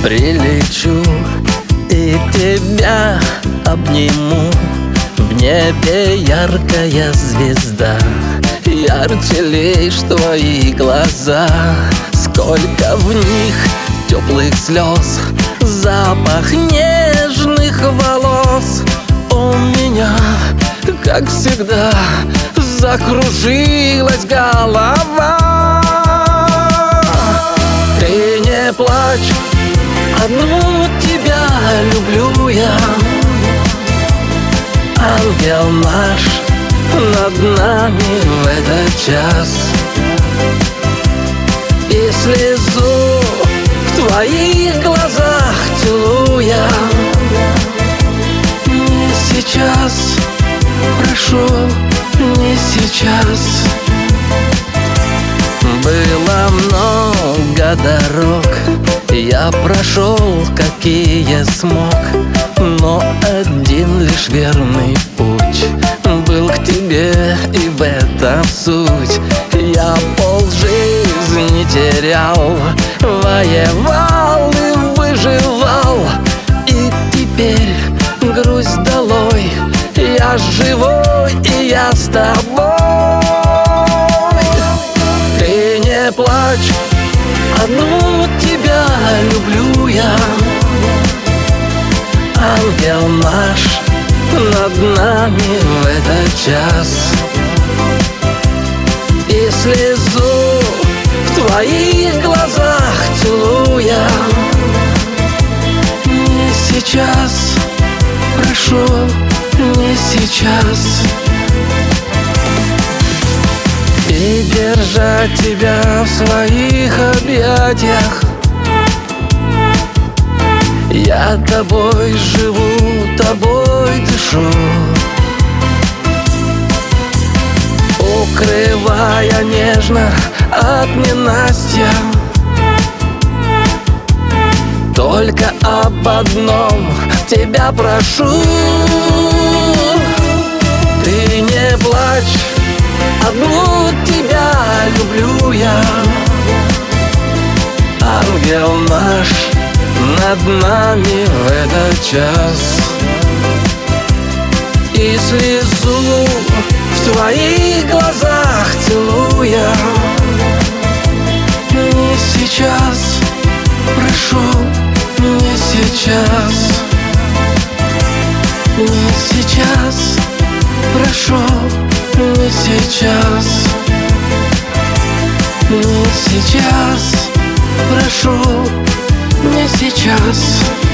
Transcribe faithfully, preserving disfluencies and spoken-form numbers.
Прилечу и тебя обниму. В небе яркая звезда, ярче лишь твои глаза. Сколько в них теплых слез, запах нежных волос. У меня, как всегда, закружилась голова. Ты не плачь, одну тебя люблю я. Ангел наш над нами в этот час. И слезу в твоих глазах целуя. Не сейчас, прошу, не сейчас. Было много дорог, я прошел, какие смог, но один лишь верный путь был к тебе, и в этом суть. Я полжизни терял, воевал и выживал, и теперь грусть долой. Я живой, и я с тобой. Ты не плачь, одну тебя люблю я. Ангел наш над нами в этот час. И слезу в твоих глазах целуя. Не сейчас, прошу, не сейчас. И держать тебя в своих объятиях. Я тобой живу, тобой дышу, укрывая нежно от ненастья. Только об одном тебя прошу. Ты не плачь, одну тебя люблю я. Ангел наш над нами в этот час. И слезу в твоих глазах целуя. Не сейчас, прошу, не сейчас. Не сейчас, прошу, не сейчас. Не сейчас, прошу, не сейчас.